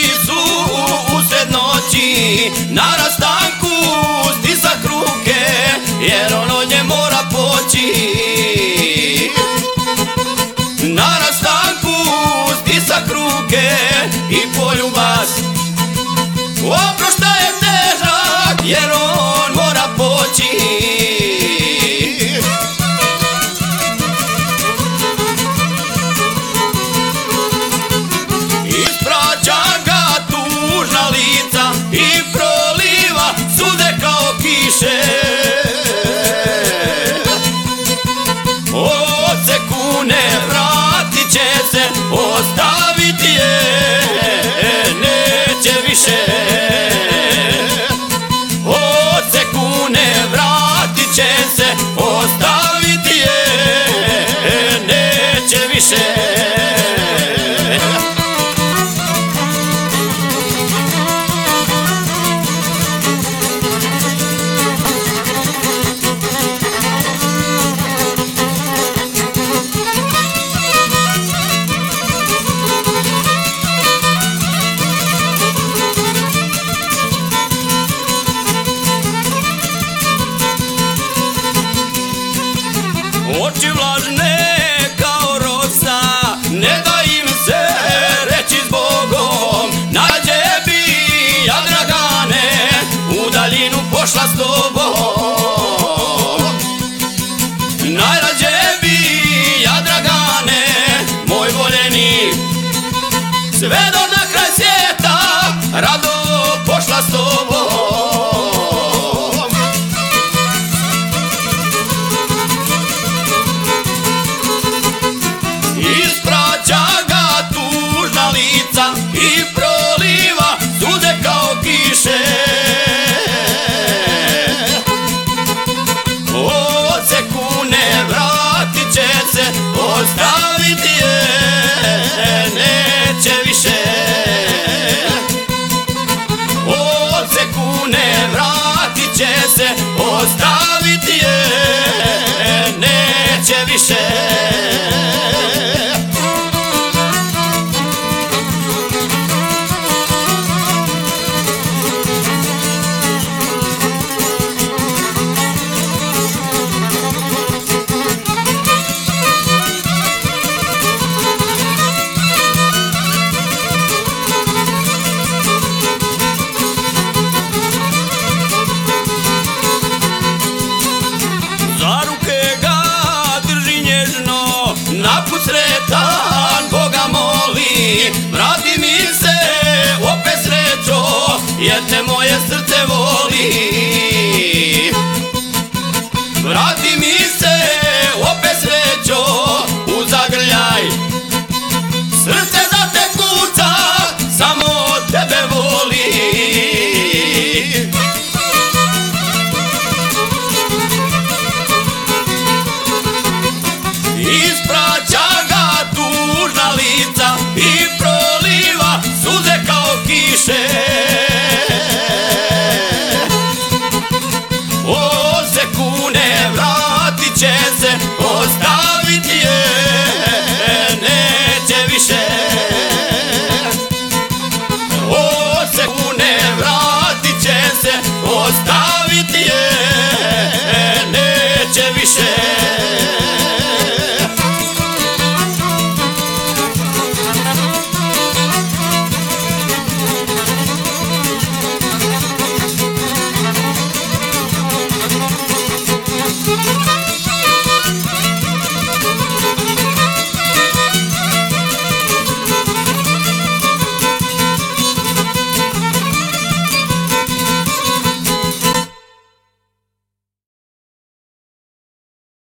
su usred noći, na rastanku stisak ruke, jer on od nje mora poći. Na rastanku stisak ruke i poljubas, oprošta je težak, jer on mora poći. Ispraća ga tužna lica i proliva suze kao kiše. Od sekune vratit će se, ostaviti je neće više. Od sekune vratit će se, ostaviti je neće više. Oči vlažne kao rosa, ne da im se reći zbogom. Najrađe bi ja, Dragane, u daljinu pošla s tobom. Najrađe bi ja, Dragane, moj voljeni, sve do na kraj svijeta rado pošla s tobom. Ispraća ga tužna lica i proliva suze kao kiše. Od sekune vratit će se, ostaviti je neće više. Od sekune vratit će se, ostaviti je neće više. Naput sretan, Boga moli, vrati mi se opet srećo, jer te moje srce voli. Vrati mi se opet srećo, u zagrljaj, srce za te kuca, samo tebe voli. Ispraća ga tužna lica i proliva suze kao kiše.